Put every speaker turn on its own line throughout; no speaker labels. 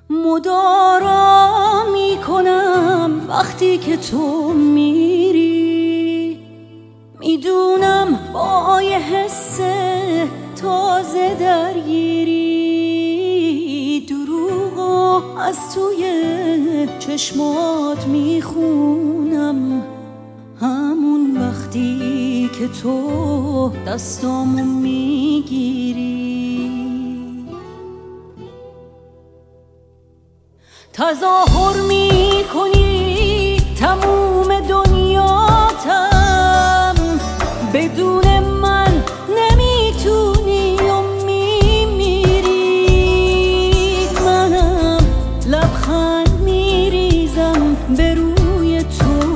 مدارا میکنم وقتی که تو میری، میدونم با یه حس تازه درگیری، دروغو از توی چشمات میخونم، همون وقتی که تو دستامو میگیری. تظاهر میکنی تموم دنیاتم، بدون من نمیتونی و میمیری. منم لبخند میریزم به روی تو،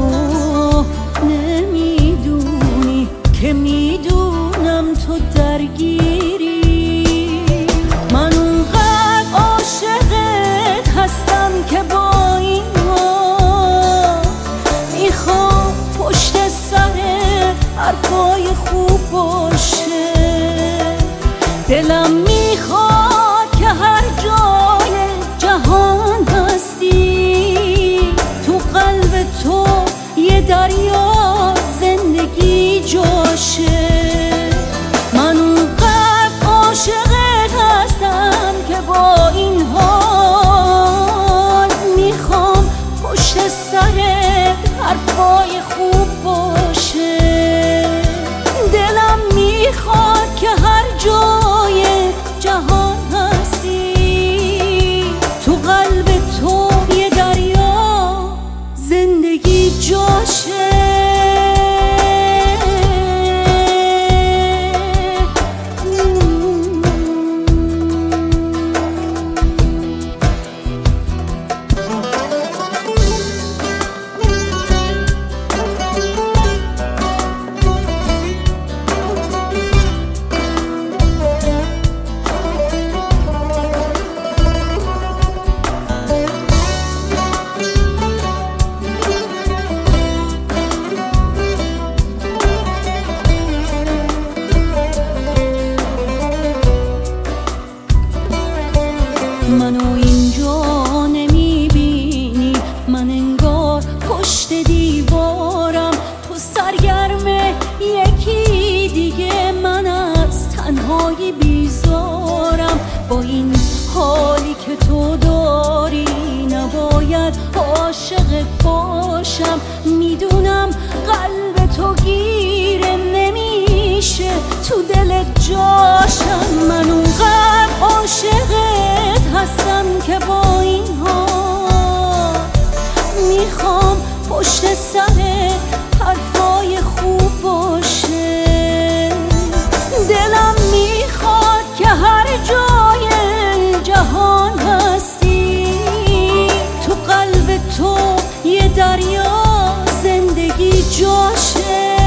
نمیدونی که میدونم تو درگیری. من اونقدر عاشقت هستم که با این حال میخوام پشت سرت حرفای خوب باشه. دلم میخواد که هر جای جهان هستی، تو قلب تو یه دریا زندگی جاشه. من اونقدر عاشقت هستم که با این حال میخوام پشت سرت حرفای خوب باشه. دلم میخواد که هر جای جهان هستی، تو قلب تو یه دریا زندگی جاشه. منو اینجا نمیبینی، من انگار پشت دیوارم، تو سرگرم یکی دیگه، من از تنهایی بیزارم. با این حالی که تو داری نباید عاشقت باشم، میدونم قلب تو گیره نمیشه تو دلت جاشم. من اونقدر عاشقت هستم که با این حال میخوام پشت سرت حرفای خوب باشه. دلم میخواد که هر جای جهان هستی، تو قلب تو یه دریا زندگی جاشه.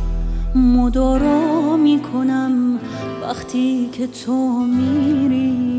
مدارا میکنم وقتی که تو میری،